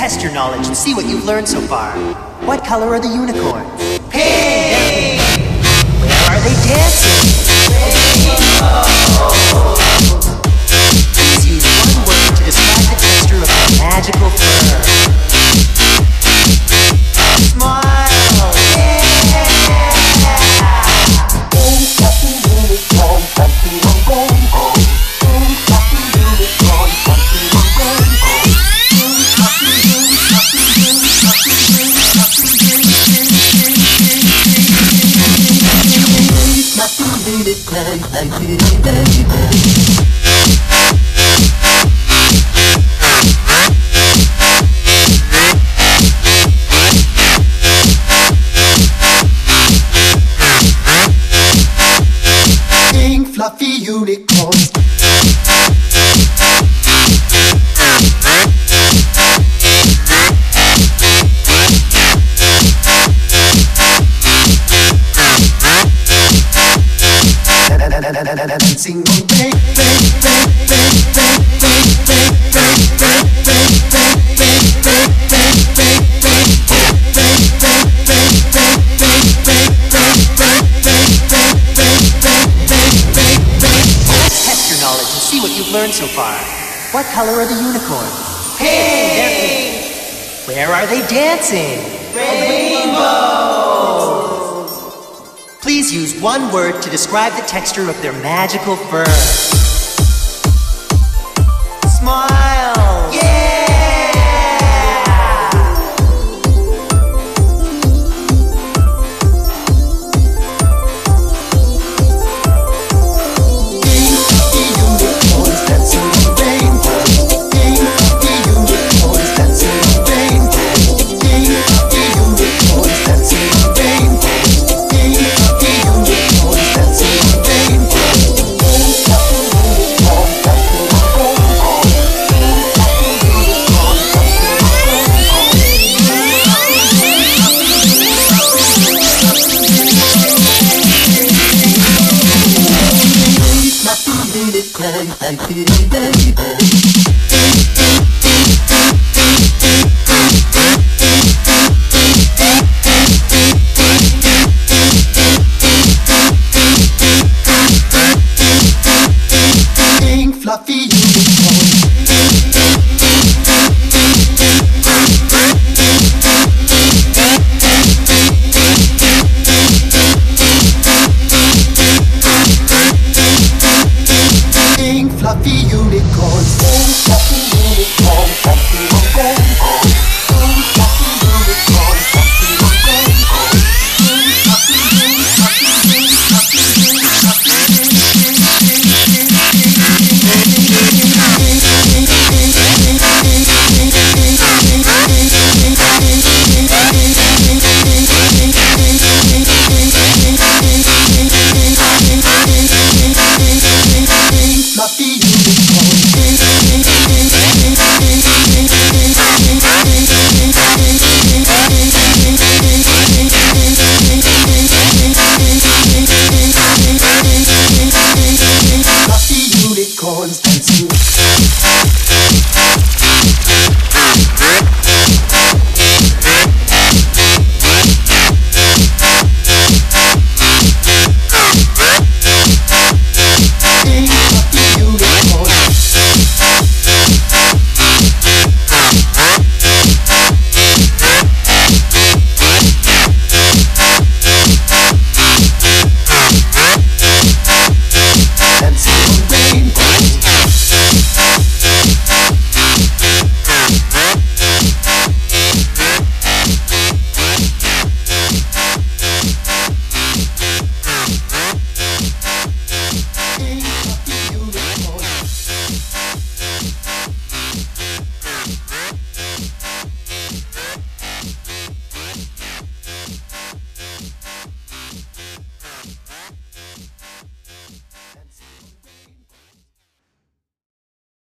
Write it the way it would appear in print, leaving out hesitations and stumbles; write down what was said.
test your knowledge and see what you've learned so far. What color are the unicorns? Pink! Where are they dancing? Please use one word to describe the texture of their magical fur. Smile! Pink fluffy unicorns. Dancing on pink, Test your knowledge and see what you've learned so far. What color are the unicorns? Pink! They're pink. Where are they dancing? Rainbows! Please use one word to describe the texture of their magical fur. Smile! Yeah! I